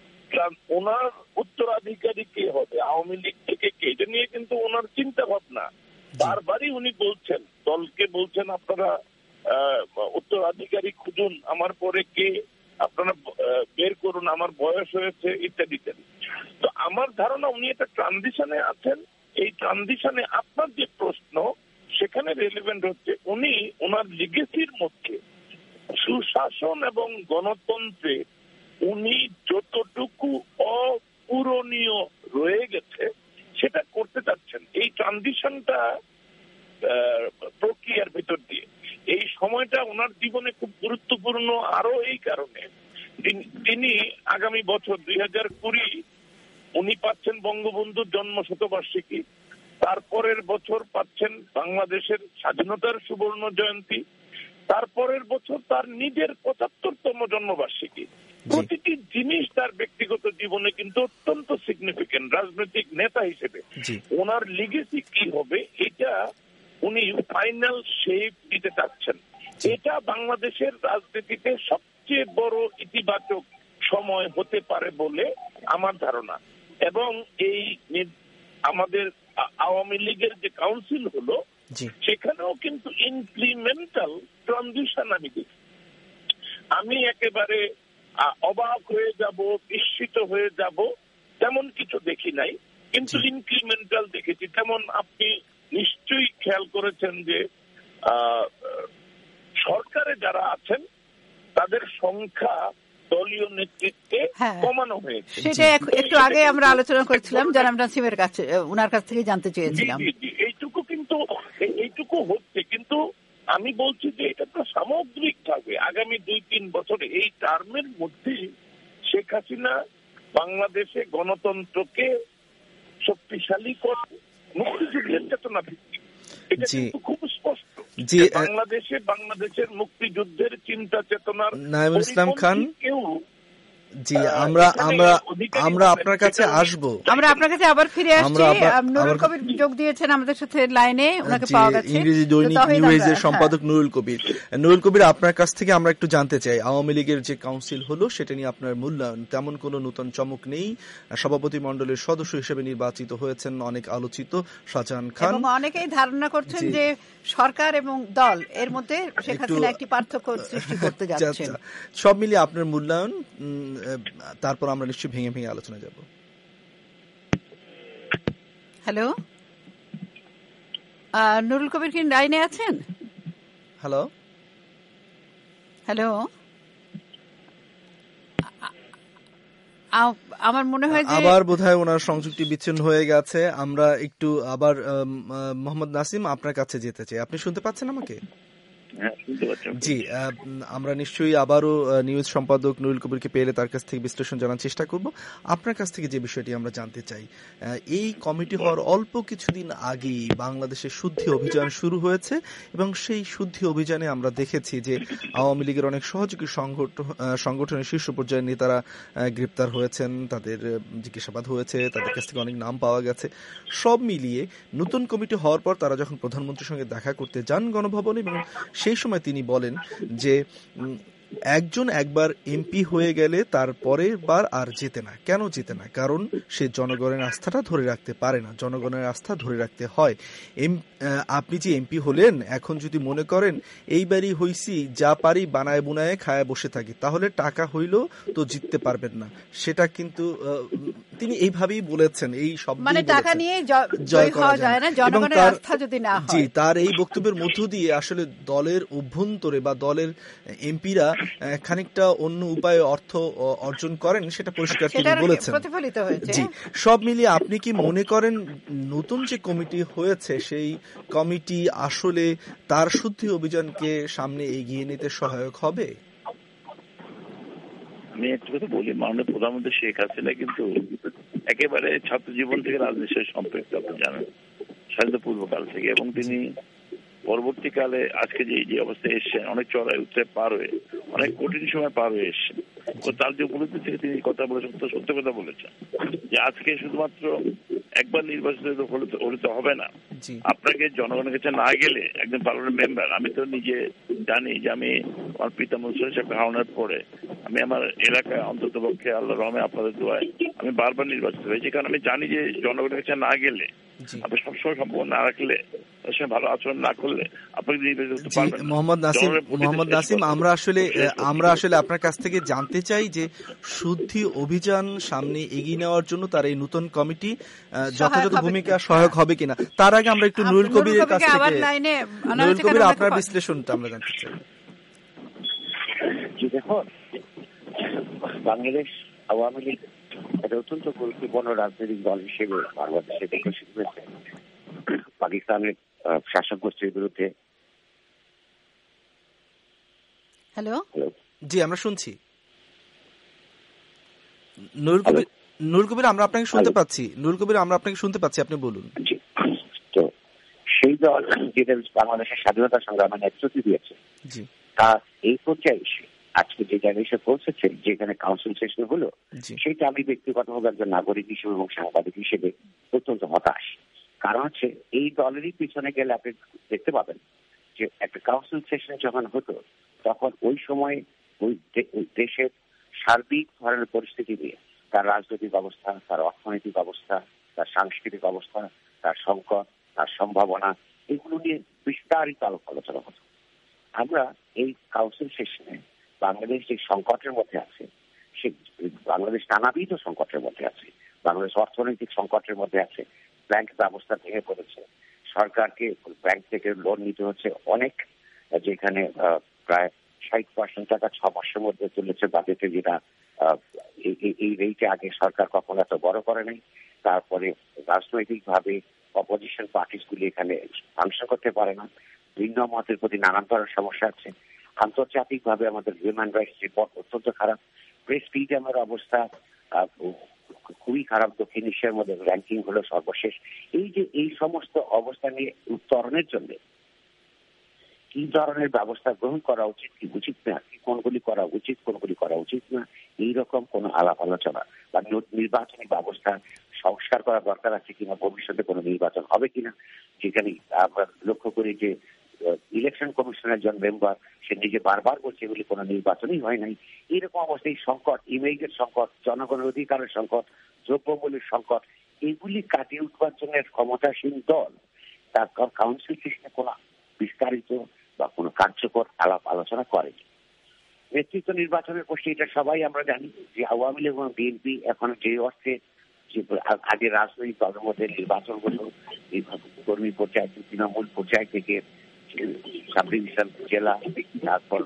উত্তরাধিকারী কে হবে, আওয়ামী লীগ থেকে কে, এটা নিয়ে কিন্তু ওনার চিন্তা ভাবনা বারবারই উনি বলছেন, দলকে বলছেন আপনারা উত্তরাধিকারী খুঁজুন, আমার পরে কে আপনারা বের করুন, আমার বয়স হয়েছে, ইত্যাদি ইত্যাদি। তো আমার ধারণা উনি একটা ট্রানজিশনে আছেন। এই ট্রানজিশনে আপনার যে প্রশ্ন সেখানে রেলিভেন্ট হচ্ছে উনি ওনার লিগেসির মধ্যে সুশাসন এবং গণতন্ত্রে উনি যতটুকু অপূরণীয় রয়ে গেছে সেটা করতে চাচ্ছেন এই ট্রানজিশনটা প্রক্রিয়ার ভিতর দিয়ে। এই সময়টা ওনার জীবনে খুব গুরুত্বপূর্ণ আরো এই কারণে, তিনি আগামী বছর 2020 উনি পাচ্ছেন বঙ্গবন্ধুর জন্ম শতবার্ষিকী, তারপরের বছর পাচ্ছেন বাংলাদেশের স্বাধীনতার সুবর্ণ জয়ন্তী, তারপরের বছর তার নিজের 75তম জন্মবার্ষিকী। প্রতিটি জিনিস তার ব্যক্তিগত জীবনে কিন্তু অত্যন্ত সিগনিফিকেন্ট। রাজনৈতিক নেতা হিসেবে ওনার লিগেসি কি হবে এটা উনি ফাইনাল শেপ দিতে চাচ্ছেন। এটা বাংলাদেশের রাজনীতিতে সবচেয়ে বড় ইতিবাচক সময় হতে পারে বলে আমার ধারণা। এবং এই আমাদের আওয়ামী লীগের যে কাউন্সিল হলো সেখানেও কিন্তু ইমপ্লিমেন্টাল ট্রানজিশন আমি দেখি। আমি একেবারে অবাক হয়ে যাব, বিস্মিত হয়ে যাব তেমন কিছু দেখি নাই। কিন্তু ইনক্রিমেন্টাল দেখেছি। যেমন আপনি নিশ্চয়ই খেয়াল করেছেন যে সরকারে যারা আছেন তাদের সংখ্যা দলীয় নেতৃত্বে কমানো হয়েছে। সেটা একটু আগে আমরা আলোচনা করেছিলাম, জনাব নাসিমের কাছে, ওনার কাছ থেকে জানতে চেয়েছিলাম। এইটুকু হচ্ছে, কিন্তু আমি বলছি যে এটা তো সামগ্রিক থাকবে আগামী 2-3 বছরে। এই টার্মের মধ্যে শেখ হাসিনা বাংলাদেশে গণতন্ত্রকে শক্তিশালী করে মুক্তিযুদ্ধের চেতনা ভিত্তিক, এটা কিন্তু খুব স্পষ্ট। বাংলাদেশের মুক্তিযুদ্ধের চিন্তা চেতনার নাঈমুল ইসলাম খান, জি আমরা আপনার কাছে আসবো, আমরা আপনার কাছে আবার ফিরে আসছি। নুরুল কবির যোগ দিয়েছেন আমাদের সাথে লাইনে, ওনাকে পাওয়া গেছে। ইংরেজি দৈনিক নিউজের সম্পাদক নুরুল কবির। নুরুল কবির, আপনার কাছ থেকে আমরা একটু জানতে চাই, আওয়ামী লীগের যে কাউন্সিল হলো সেটা নিয়ে আপনার মূল্যায়ন। তেমন কোনো নতুন চমক নেই, সভাপতি মণ্ডলের সদস্য হিসেবে নির্বাচিত হয়েছেন অনেক আলোচিত শাহজাহান খান। এবং অনেকেই ধারণা করছেন যে সরকার এবং দল এর মধ্যে শেখ হাসিনা একটি পার্থক্য সৃষ্টি করতে যাচ্ছেন। সব মিলিয়ে আপনার মূল্যায়ন, তারপর আমরা নিশ্চয়ই ভেঙে ভেঙে আলোচনা যাব। হ্যালো, নুরুল কবির কি লাইনে আছেন? হ্যালো হ্যালো, আমার মনে হয় যে আবার বোধহয় ওনার সংযোগটি বিচ্ছিন্ন হয়ে গেছে। আমরা একটু আবার মোহাম্মদ নাসিম আপনার কাছে যেতে চাই। আপনি শুনতে পাচ্ছেন আমাকে? জি, আমরা নিশ্চয়ই আবারও নিউজ সম্পাদক নুরুল কবিরকে পেলে তার কাছ থেকে বিশ্লেষণ জানার চেষ্টা করব। আপনার কাছ থেকে যে বিষয়টি আমরা জানতে চাই, এই কমিটি হওয়ার অল্প কিছুদিন আগেই বাংলাদেশে শুদ্ধি অভিযান শুরু হয়েছে এবং সেই শুদ্ধি অভিযানে আমরা দেখেছি যে আওয়ামী লীগের অনেক সহযোগী সংগঠনের শীর্ষ পর্যায়ের নেতারা গ্রেপ্তার হয়েছেন, তাদের জিজ্ঞাসাবাদ হয়েছে, তাদের কাছ থেকে অনেক নাম পাওয়া গেছে। সব মিলিয়ে নতুন কমিটি হওয়ার পর তারা যখন প্রধানমন্ত্রীর সঙ্গে দেখা করতে যান গণভবনে, এবং সেই সময় তিনি বলেন যে একজন একবার এমপি হয়ে গেলে তার পরের বার আর যেতে না। কেন যেতে না? কারণ সে জনগণের আস্থাটা ধরে রাখতে পারে না, জনগণের আস্থা ধরে রাখতে হয়। আপনি যে এমপি হলেন, এখন যদি মনে করেন এইবারই হইছি, যা পারি বানায় বুনায় খায় বসে থাকি, তাহলে টাকা হইলেও তো জিততে পারবেন না। সেটা কিন্তু তিনি এইভাবেই বলেছেন, এই শব্দ, মানে টাকা নিয়ে জয় হওয়া যায় না, জনগণের আস্থা যদি না হয়। জি, তার এই বক্তব্যের মধ্য দিয়ে আসলে দলের অভ্যন্তরে বা দলের এমপিরা খানিকটা অন্য উপায়ে অর্থ অর্জন করেন, সেটা পরিষ্কার তিনি বলেছেন। জি, সব মিলিয়ে আপনি কি মনে করেন নতুন যে কমিটি হয়েছে সেই কমিটি আসলে তার শুদ্ধি অভিযানকে সামনে এগিয়ে নিতে সহায়ক হবে? আমি একটা কথা বলি, মাননীয় প্রধানমন্ত্রী শেখ হাসিনা কিন্তু একেবারে ছাত্র জীবন থেকে রাজনীতির সাথে সম্পৃক্ত, আপনি জানেন, স্বাধীনতা পূর্বকাল থেকে। এবং তিনি পরবর্তীকালে আজকে যে অবস্থায় এসছেন, অনেক চড়াই উত্তরে পার হয়ে, অনেক কঠিন সময় পার হয়ে এসছেন। তার যে উপলব্ধি থেকে তিনি কথা বলেছেন, সত্য কথা বলেছেন যে আজকে শুধুমাত্র একবার নির্বাচিত হলে তো হবে না, আপনাকে জনগণের কাছে না গেলে একজন পার্লামেন্ট মেম্বার, আমি তো নিজে জানি যে আমি আমার পিতা মনসুর সাহেব হাওনার পরে আমি আমার এলাকায় অন্তত পক্ষে আল্লাহ রহমে আপনাদের দোয়ায় আমি বারবার নির্বাচিত হয়েছি, কারণ আমি জানি যে জনগণের কাছে না গেলে, আপনি সবসময় সম্পর্ক না রাখলে, তার সঙ্গে ভালো আচরণ না করলে আপনাকে নির্বাচিত করতে পারবেন না। মোহাম্মদ নাসিম, আমরা আসলে আপনার কাছ থেকে জানতে চাই যে শুদ্ধি অভিযান সামনে এগিয়ে নেওয়ার জন্য তার এই নতুন কমিটি যথাযথ ভূমিকা সহায়ক হবে কিনা। তার আগে আমরা একটু নুরুল কবিরের কাছ থেকে, নুরুল কবির আপনার বিশ্লেষণটা আমরা জানতে চাই। দেখুন, বাংলাদেশ আওয়ামী লীগ একটা অত্যন্ত গুরুত্বপূর্ণ রাজনৈতিক দল হিসেবে বাংলাদেশে বিকশিত হয়েছে পাকিস্তানের শাসক গোষ্ঠীর বিরুদ্ধে। হ্যালো, জি আমরা শুনছি। নুরুল কবির, আমরা আপনাকে শুনতে পাচ্ছি। নুরুল কবির, আমরা আপনাকে শুনতে পাচ্ছি, আপনি বলুন। তো সেই দল যেটা বাংলাদেশের স্বাধীনতা সংগ্রামে নেতৃত্ব দিয়েছে, তা এই পর্যায়ে আজকে যে জায়গায় এসে পৌঁছেছে, যেখানে কাউন্সিল সেশন হলো, সেটা আমি ব্যক্তিগতভাবে একজন নাগরিক হিসেবে এবং সাংবাদিক হিসেবে অত্যন্ত হতাশ। কারণ হচ্ছে এই দলেরই পিছনে গেলে আপনি দেখতে পাবেন যে একটা কাউন্সিল সেশন যখন হতো, তখন ওই সময় ওই দেশের সার্বিক ধরনের পরিস্থিতি নিয়ে, তার রাজনৈতিক অবস্থা, তার অর্থনৈতিক অবস্থা, তার সাংস্কৃতিক অবস্থা, তার সংকট, তার সম্ভাবনা, এগুলো নিয়ে বিস্তারিত আলোচনা হতো। আমরা এই কাউন্সিল সেশনে বাংলাদেশ যে সংকটের মধ্যে আছে, সে বাংলাদেশ নানাবিধ সংকটের মধ্যে আছে, বাংলাদেশ অর্থনৈতিক সংকটের মধ্যে আছে, ব্যাংক ব্যবস্থা ভেঙে পড়েছে, সরকারকে ব্যাংক থেকে লোন নিতে হচ্ছে অনেক, যেখানে প্রায় 60% টাকা 6 মাসের মধ্যে চলেছে বাজেটে, যেটা এই রেটে আগে সরকার কখনো এত বড় করে নাই। তারপরে রাজনৈতিক ভাবে অপোজিশন পার্টিস গুলি এখানে ফাংশন করতে পারে না, ভিন্ন মতের প্রতি নানান ধরনের সমস্যা আছে। আন্তর্জাতিক ভাবে আমাদের হিউম্যান রাইটস রিপোর্ট অত্যন্ত খারাপ, প্রেস ফ্রিডমের অবস্থা খুবই খারাপ, দক্ষিণ এশিয়ার মধ্যে র্যাঙ্কিং হলো সর্বশেষ। এই সমস্ত অবস্থা নিয়ে উত্তরণের জন্য কি ধরনের ব্যবস্থা গ্রহণ করা উচিত, কি উচিত না, কোনগুলি করা উচিত, কোনগুলি করা উচিত না, এইরকম কোন আলাপ আলোচনা বা নির্বাচনী ব্যবস্থা সংস্কার করা দরকার আছে কিনা, ভবিষ্যতে কোনো নির্বাচন হবে কিনা, যেখানে আমরা লক্ষ্য করি যে ইলেকশন কমিশনের একজন মেম্বার সে নিজে বারবার বলছে এগুলি কোনো নির্বাচনই হয় নাই। এইরকম অবস্থায় সংকট, ইমেজের সংকট, জনগণের অধিকারের সংকট, দ্রব্যমূল্যের সংকট, এগুলি কাটিয়ে উঠবার জন্য ক্ষমতাসীন দল তার কাউন্সিল সিস্টেমে কোনো বিস্তারিত বা কোনো কার্যকর আলাপ আলোচনা করেনি। নেতৃত্ব নির্বাচনের প্রশ্নে এটা সবাই আমরা জানি যে আওয়ামী লীগ এবং বিএনপি এখন যে অর্থে আগে রাজনৈতিক দলের মধ্যে নির্বাচন হলো, কর্মী পর্যায়, তৃণমূল পর্যায় থেকে সাব ডিভিশন, জেলা, তারপর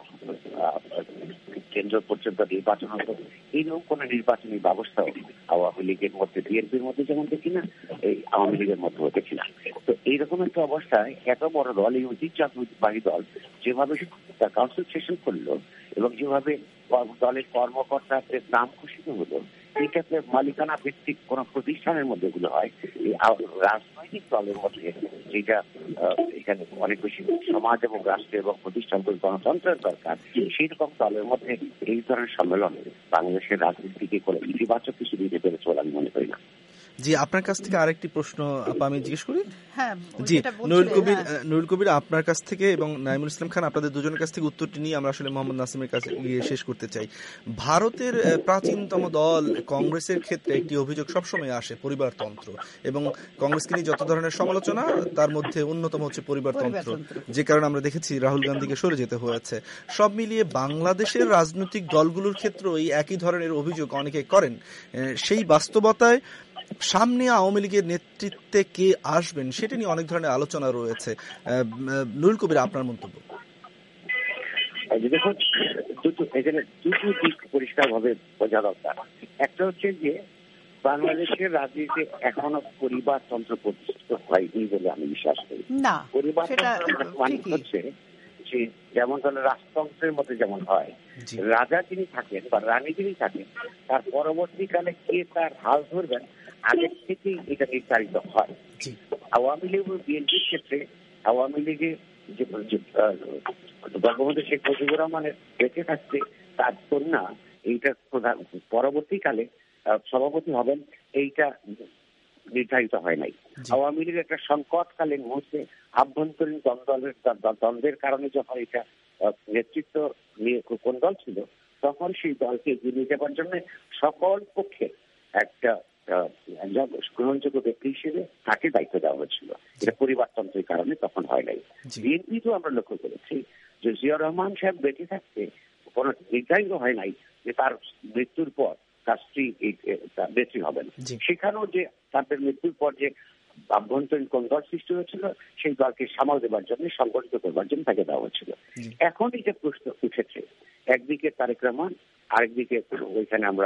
কেন্দ্র পর্যন্ত নির্বাচন হতো, এইরকম কোন নির্বাচনী ব্যবস্থাও আওয়ামী লীগের মধ্যে, বিএনপির মধ্যে যেমন দেখি না, এই আওয়ামী লীগের মধ্যে দেখি না। তো এইরকম একটা অবস্থায় এত বড় দল, এই ঐতিহ্যবাহী দল যেভাবে তার কাউন্সিল সেশন করলো এবং যেভাবে দলের কর্মকর্তাদের নাম ঘোষিত হলো, এইটাতে মালিকানা ভিত্তিক কোন প্রতিষ্ঠানের মধ্যে এগুলো হয়, এই রাজনৈতিক দলের মধ্যে যেটা এখানে অনেক বেশি সমাজ এবং রাষ্ট্র এবং প্রতিষ্ঠানগুলো গণতন্ত্রের দরকার, সেই রকম দলের মধ্যে এই ধরনের সম্মেলন বাংলাদেশের রাজনীতিকে কোনো ইতিবাচক কিছু দিতে পেরেছে বলে আমি মনে করি না। জি, আপনার কাছ থেকে আরেকটি প্রশ্ন আমি জিজ্ঞেস করি। হ্যাঁ জি, নুরুল কবির আপনার কাছ থেকে এবং নাইমুল ইসলাম খান আপনাদের দুজনের কাছ থেকে উত্তরটি নিয়ে আমরা আসলে মোহাম্মদ নাসিমের কাছে গিয়ে শেষ করতে চাই। ভারতের প্রাচীনতম দল কংগ্রেসের ক্ষেত্রে একটি অভিযোগ সবসময় আসে পরিবারতন্ত্র, এবং কংগ্রেসকে নিয়ে যত ধরনের সমালোচনা তার মধ্যে অন্যতম হচ্ছে পরিবারতন্ত্র, যে কারণে আমরা দেখেছি রাহুল গান্ধীকে সরে যেতে হয়েছে। সব মিলিয়ে বাংলাদেশের রাজনৈতিক দলগুলোর ক্ষেত্রেও এই একই ধরনের অভিযোগ অনেকে করেন। সেই বাস্তবতায় সামনে আওয়ামী লীগের নেতৃত্বে কে আসবেন সেটা নিয়ে অনেক ধরনের আলোচনা রয়েছে। নুরুল কবির, আপনার মন্তব্য। দেখুন, এখানে দুটো দিক পরিষ্কার ভাবে বোঝা দরকার। একটা হচ্ছে যে বাংলাদেশের রাজনীতিতে এখনো পরিবারতন্ত্র প্রতিষ্ঠিত হয়নি বলে আমি বিশ্বাস করি। পরিবারতন্ত্র মানে হচ্ছে যে যেমন ধরনের রাজতন্ত্রের মধ্যে যেমন হয়, রাজা যিনি থাকেন বা রানী যিনি থাকেন তার পরবর্তীকালে কে তার হাল ধরবেন আগের থেকেই এটা নির্ধারিত হয়। আওয়ামী লীগ ও বিএনপির ক্ষেত্রে আওয়ামী লীগের যে বঙ্গবন্ধু শেখ মুজিবুর রহমানের বেঁচে থাকতে তার কন্যা এইটা পরবর্তীকালে সভাপতি হবেন, এইটা নির্ধারিত হয় নাই। আওয়ামী লীগের একটা সংকটকালীন মুহূর্তে আভ্যন্তরীণ দ্বন্দ্বের কারণে যখন এটা নেতৃত্ব নিয়ে কোন দল ছিল, তখন সেই দলকে এগিয়ে নিয়ে যাবার জন্য সকল পক্ষে একটা গ্রহণযোগ্য ব্যক্তি হিসেবে তাকে দায়িত্ব দেওয়া হয়েছিল। এটা পরিবারতন্ত্রের কারণে তখন হয় নাই। বিএনপি তো আমরা লক্ষ্য করেছি যে জিয়াউর রহমান সাহেব বেঁচে থাকতে কোন নির্ধারিত হয় নাই যে তার মৃত্যুর পর তার স্ত্রী নেত্রী হবেন। সেখানেও যে তাদের মৃত্যুর পর যে আভ্যন্তরীণ কোন দল সৃষ্টি হয়েছিল, সেই দলকে সামাল দেবার জন্য, সংগঠিত করবার জন্য তাকে দেওয়া হয়েছিল। এখন এই যে প্রশ্ন উঠেছে, একদিকে তারেক রহমান, আরেকদিকে ওইখানে আমরা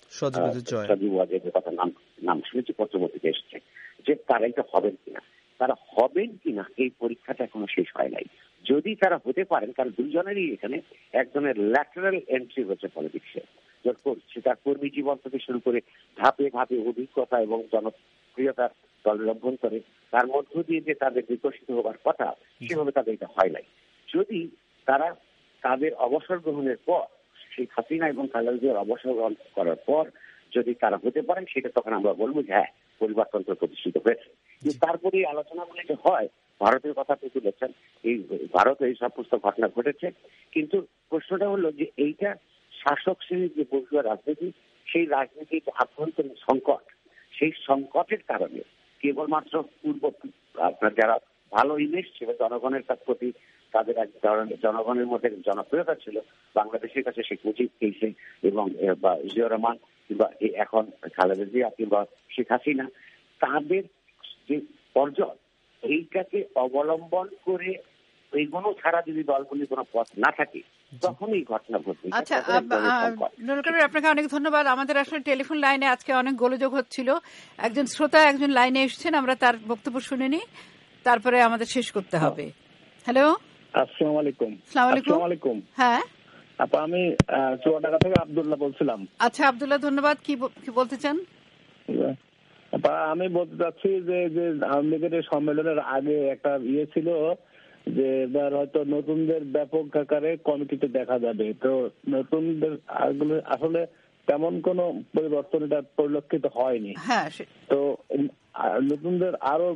সজীব ওয়াজেদের কথা নাম শুনেছি, পত্রপত্রিকা এসেছে যে তারা এটা হবেন কিনা। তারা হবেন কিনা এই পরীক্ষাটা এখনো শেষ হয় নাই। যদি তারা হতে পারেন, কারণ দুজনেরই এখানে একজনের ল্যাটারাল এন্ট্রি হচ্ছে পলিটিক্সে, তার কর্মী জীবন থেকে শুরু করে ধাপে ধাপে অভিজ্ঞতা এবং জনপ্রিয়তার দলের অভ্যন্তরে তার মধ্য দিয়ে যে তাদের বিকশিত হবার কথা, সেভাবে তাদের এটা হয় নাই। যদি তারা তাদের অবসর গ্রহণের পর, শেখ হাসিনা এবং খালেদা জিয়ার অবসর গ্রহণ করার পর যদি তারা হতে পারেন, সেটা তখন আমরা বলবো যে হ্যাঁ, পরিবারতন্ত্র প্রতিষ্ঠিত হয়েছে। কিন্তু তারপরে এই আলোচনাগুলো যে হয়, ভারতের কথা তো তুলেছেন, এই ভারতে এই সমস্ত ঘটনা ঘটেছে, কিন্তু প্রশ্নটা হলো যে এইটা শাসক শ্রেণীর যে বর্গীয় রাজনীতি, সেই রাজনীতির আভ্যন্তরীণ সংকট, সেই সংকটের কারণে কেবলমাত্র পূর্ব আপনার যারা ভালো ইমেজ ছিল, জনগণের প্রতি তাদের এক ধরনের জনগণের মধ্যে জনপ্রিয়তা ছিল। বাংলাদেশের কাছে শেখ মুজিব কেসে এবং জিয়া রহমান কিংবা এখন খালেদা জিয়া কিংবা শেখ হাসিনা, তাদের যে পর্যায় এইটাকে অবলম্বন করে এইগুলো ছাড়া যদি দলগুলির কোনো পথ না থাকে তখন এই ঘটনা ঘটবে। আচ্ছা, আপনাকে অনেক ধন্যবাদ। আমাদের আসলে টেলিফোন লাইনে আজকে অনেক গোলযোগ হচ্ছিল। একজন শ্রোতা একজন লাইনে এসেছেন, আমরা তার বক্তব্য শুনে নিই, তারপরে আমাদের শেষ করতে হবে। হ্যালো, আসসালামু আলাইকুম। আসসালামু আলাইকুম। হ্যাঁ আপা, আমি চুয়াডাঙ্গা থেকে আব্দুল্লাহ বলছিলাম। আচ্ছা আব্দুল্লাহ, ধন্যবাদ। কি বলতে চান? আপা, আমি বলতে চাচ্ছি যে আওয়ামী লীগের সম্মেলনের আগে একটা ছিল যে এবার হয়তো নতুনদের ব্যাপক আকারে কমিটিতে দেখা যাবে। তো নতুনদের আসলে তেমন কোনো পরিবর্তন এটা পরিলক্ষিত হয়নি। তো নতুনদের আরো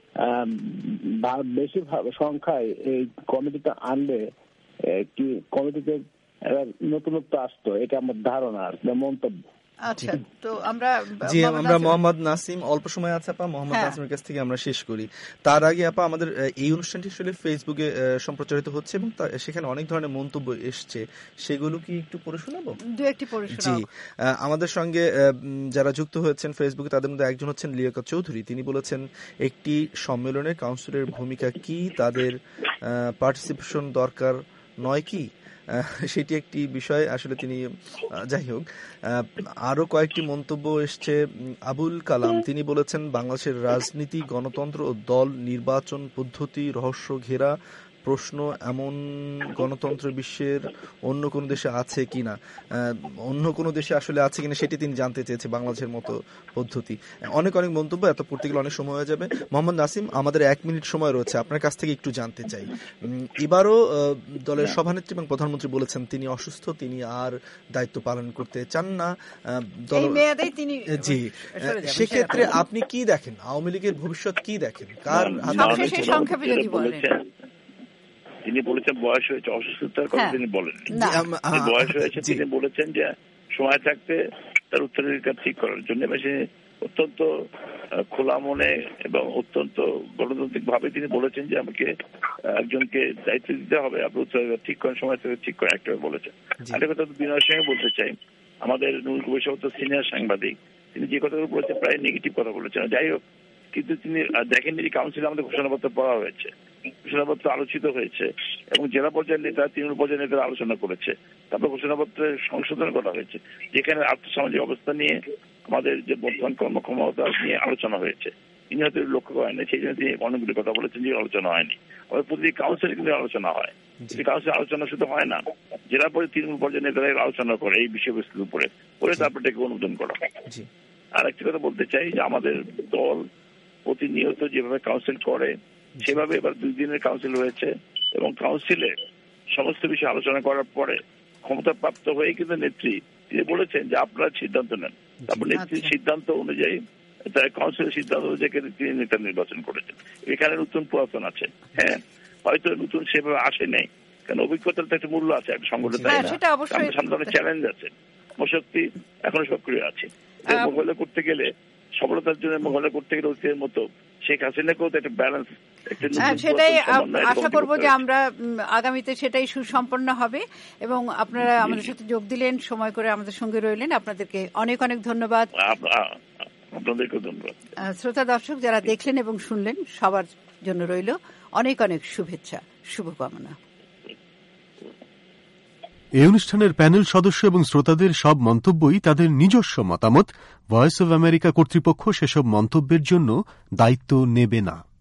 বেশি সংখ্যায় এই কমিটিতে আনলে কি কমিটিতে নতুনত্ব আসতো, এটা আমার ধারণা, মন্তব্য। আচ্ছা, তো আমরা মোহাম্মদ নাসিম, অল্প সময় আছে আপা, মোহাম্মদ নাসিমের কাছ থেকে আমরা শেষ করি। তার আগে আপা, আমাদের এই অনুষ্ঠানটি আসলে ফেসবুকে সম্প্রচারিত হচ্ছে এবং সেখানে অনেক ধরনের মন্তব্য এসছে, সেগুলো কি একটু পড়ে শোনাবো? জি, আমাদের সঙ্গে যারা যুক্ত হয়েছেন ফেসবুকে, তাদের মধ্যে একজন হচ্ছেন লিয়াকত চৌধুরী। তিনি বলেছেন, একটি সম্মেলনে কাউন্সিলের ভূমিকা কি, তাদের পার্টিসিপেশন দরকার নয় কি, সেটি একটি বিষয় আসলে তিনি, যাই হোক। আরো কয়েকটি মন্তব্য এসছে। আবুল কালাম, তিনি বলেছেন, বাংলাদেশের রাজনীতি, গণতন্ত্র ও দল নির্বাচন পদ্ধতি রহস্য ঘেরা প্রশ্ন। এমন গণতন্ত্র বিশ্বের অন্য কোনো দেশে আছে কিনা, অন্য কোনো দেশে আসলে আছে কিনা সেটি তিনি জানতে চেয়েছে, বাংলাদেশের মতো পদ্ধতি। অনেক অনেক মন্তব্য, এত পড়তে গেলে অনেক সময় হয়ে যাবে। মোহাম্মদ নাসিম, আমাদের 1 মিনিট সময় রয়েছে, আপনার কাছ থেকে একটু জানতে চাই। এবারও দলের সভানেত্রী এবং প্রধানমন্ত্রী বলেছেন তিনি অসুস্থ, তিনি আর দায়িত্ব পালন করতে চান না। জি, সেক্ষেত্রে আপনি কি দেখেন, আওয়ামী লীগের ভবিষ্যৎ কি দেখেন, কার সংক্ষেপে যদি বলেন? তিনি বলেছেন বয়স হয়েছে, অসুস্থতার কথা তিনি বলেন। বয়স হয়েছে, তিনি বলেছেন যে সময় থাকতে তার উত্তরাধিকার ঠিক করার জন্য সে অত্যন্ত খোলা মনে এবং অত্যন্ত গণতান্ত্রিক ভাবে তিনি বলেছেন যে আমাকে একজনকে দায়িত্ব দিতে হবে, আপনি উত্তরাধিকার ঠিক করেন, সময় থেকে ঠিক করেন, একটা বলেছেন। একটা কথা বিনয়ের সঙ্গে বলতে চাই, আমাদের নুরুল কবির সাহেব তো সিনিয়র সাংবাদিক, তিনি যে কথাগুলো বলেছেন প্রায় নেগেটিভ কথা বলেছেন। যাই হোক, কিন্তু তিনি দেখেননি যে কাউন্সিলে আমাদের ঘোষণাপত্র পড়া হয়েছে, ঘোষণাপত্র আলোচিত হয়েছে এবং জেলা পর্যায়ের নেতা, তৃণমূল পর্যায়ের নেতারা আলোচনা করেছে, তারপর ঘোষণাপত্রে সংশোধন করা হয়েছে, যেখানে আর্থসামাজিক অবস্থা নিয়ে আমাদের যে বর্তমান কর্মক্ষমতা নিয়ে আলোচনা হয়েছে। তিনি হয়তো লক্ষ্য করেন না, সেই জন্য তিনি অনেকগুলি কথা বলেছেন যে আলোচনা হয়নি। আমাদের প্রতিটি কাউন্সিলে কিন্তু আলোচনা হয়, কাউন্সিল আলোচনা শুধু হয় না, জেলা পর্যায়ে তৃণমূল পর্যায়ের নেতারা আলোচনা করে এই বিষয়বস্তুর উপরে, পরে তারপর এটাকে অনুমোদন করা হয়। আর একটি কথা বলতে চাই যে আমাদের দল প্রতিনিয়ত যেভাবে কাউন্সিল করে সেভাবে এবার 2 দিনের কাউন্সিল হয়েছে এবং কাউন্সিলে সমস্ত বিষয়ে আলোচনা করার পরে ক্ষমতা প্রাপ্ত হয়ে কিন্তু নেত্রী তিনি বলেছেন যে আপনারা সিদ্ধান্ত নেন, তারপর নেত্রীর সিদ্ধান্ত অনুযায়ী, তার কাউন্সিলের সিদ্ধান্ত অনুযায়ী তিনি নেতা নির্বাচন করেছেন। এখানে নতুন পুরাতন আছে, হ্যাঁ, হয়তো নতুন সেভাবে আসে নাই, কারণ অভিজ্ঞতার তো একটা মূল্য আছে, একটা সংগঠন, তাই না? সামনে চ্যালেঞ্জ আছে, অশক্তি এখনো সক্রিয় আছে। মোকাবিলা করতে গেলে, সফলতার জন্য মোকাবিলা করতে গেলে ঐক্যের মতো শেখ হাসিনাকেও তো একটা ব্যালেন্স, সেটাই আশা করব যে আমরা আগামীতে সেটাই সুসম্পন্ন হবে। এবং আপনারা আমাদের সাথে যোগ দিলেন, সময় করে আমাদের সঙ্গে রইলেন, আপনাদেরকে অনেক অনেক ধন্যবাদ। আপনাদেরকেও ধন্যবাদ। শ্রোতা দর্শক যারা দেখলেন এবং শুনলেন, সবার জন্য রইল অনেক অনেক শুভেচ্ছা, শুভকামনা। এই অনুষ্ঠানের প্যানেল সদস্য এবং শ্রোতাদের সব মন্তব্যই তাদের নিজস্ব মতামত। ভয়েস অব আমেরিকা কর্তৃপক্ষ সেসব মন্তব্যের জন্য দায়িত্ব নেবে না।